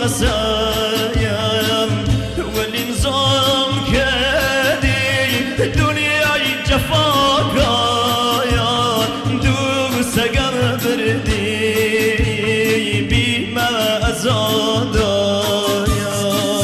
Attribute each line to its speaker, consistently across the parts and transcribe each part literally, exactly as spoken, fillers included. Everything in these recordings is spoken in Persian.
Speaker 1: قسايم والنظام كدي دنياي جفاقايا دوس اگر بردي بما ازادايا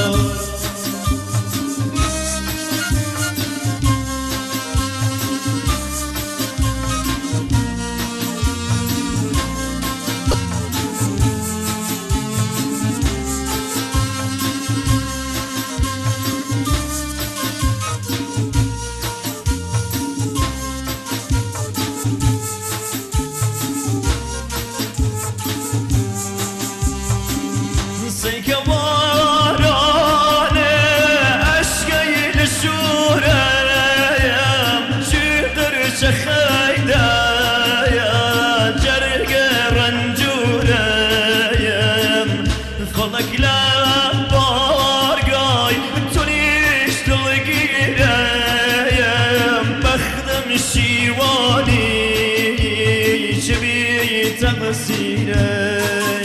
Speaker 1: شیوانی چه بی تقصیره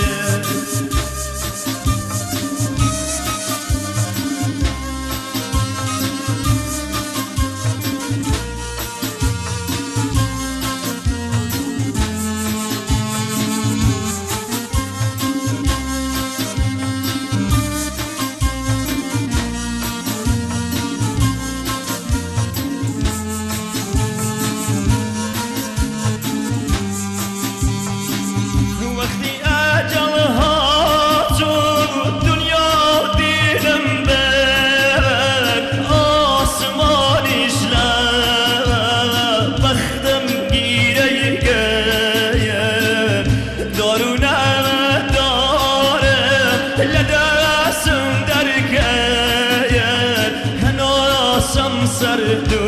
Speaker 1: سر دو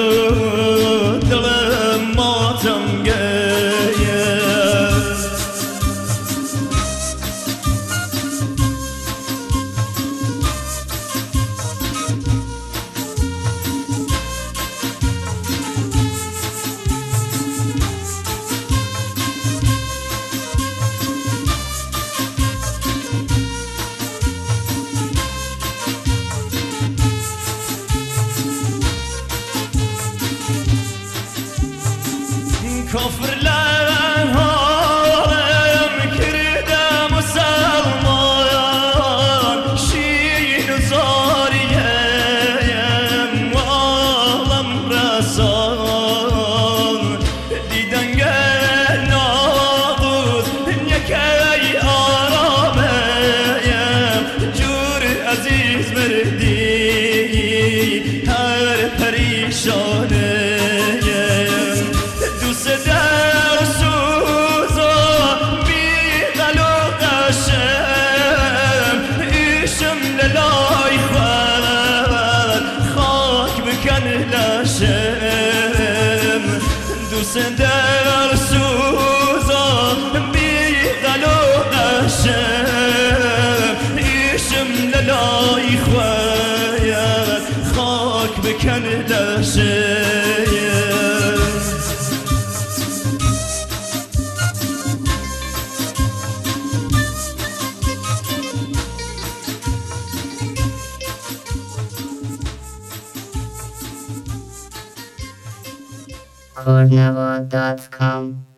Speaker 1: دلم ماتم گیه کافرلر حالم کرده مسلمان شین و زاریم و عالم رسان دیدنگه نابود یکی آرامیم جور عزیز مردی هر پریشانه لاشم دوست در سوزا بی غلو قشم ایشم للای خواید خاک بکن لاشم
Speaker 2: Cornello dot com